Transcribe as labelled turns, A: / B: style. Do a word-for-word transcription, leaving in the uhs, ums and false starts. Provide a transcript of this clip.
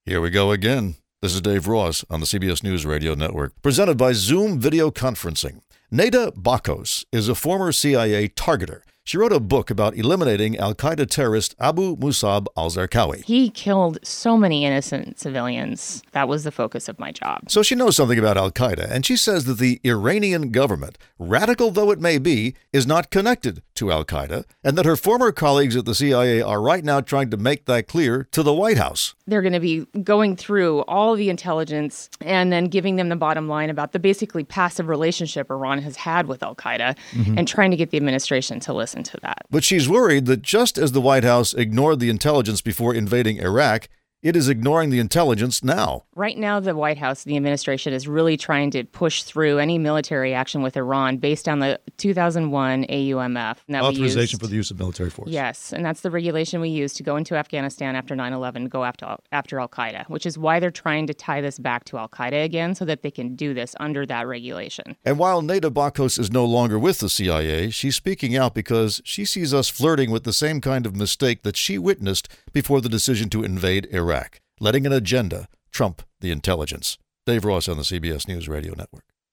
A: Here we go again. This is Dave Ross on the C B S News Radio Network, presented by Zoom Video Conferencing. Neda Bakos is a former C I A targeter. She wrote a book about eliminating al-Qaeda terrorist Abu Musab al-Zarqawi.
B: He killed so many innocent civilians. That was the focus of my job.
A: So she knows something about al-Qaeda, and she says that the Iranian government, radical though it may be, is not connected to al-Qaeda, and that her former colleagues at the C I A are right now trying to make that clear to the White House.
B: They're going to be going through all the intelligence and then giving them the bottom line about the basically passive relationship Iran has had with al-Qaeda mm-hmm. and trying to get the administration to listen to that.
A: But she's worried that just as the White House ignored the intelligence before invading Iraq, it is ignoring the intelligence now.
B: Right now, the White House, the administration, is really trying to push through any military action with Iran based on the two thousand one A U M F.
C: Authorization for the use of military force.
B: Yes, and that's the regulation we use to go into Afghanistan after nine eleven, go after, after al-Qaeda, which is why they're trying to tie this back to al-Qaeda again so that they can do this under that regulation.
A: And while Neda Bakos is no longer with the C I A, she's speaking out because she sees us flirting with the same kind of mistake that she witnessed before the decision to invade Iraq. Letting an agenda trump the intelligence. Dave Ross on the C B S News Radio Network.